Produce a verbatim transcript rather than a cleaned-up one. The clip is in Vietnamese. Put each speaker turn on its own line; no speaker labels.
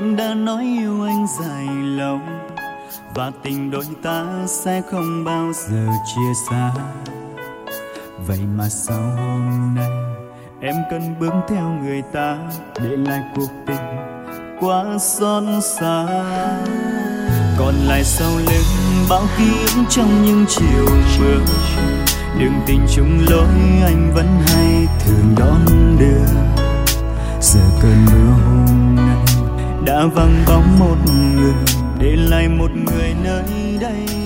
Em đã nói yêu anh dài lâu và tình đôi ta sẽ không bao giờ chia xa. Vậy mà sao hôm nay em cần bước theo người ta, để lại cuộc tình quá xót xa. Còn lại sau lưng bao ký ức trong những chiều mưa, đường tình chung lối anh vẫn hay thường đón đưa. Giờ cơn mưa hôm nay đã vắng bóng một người, để lại một người nơi đây.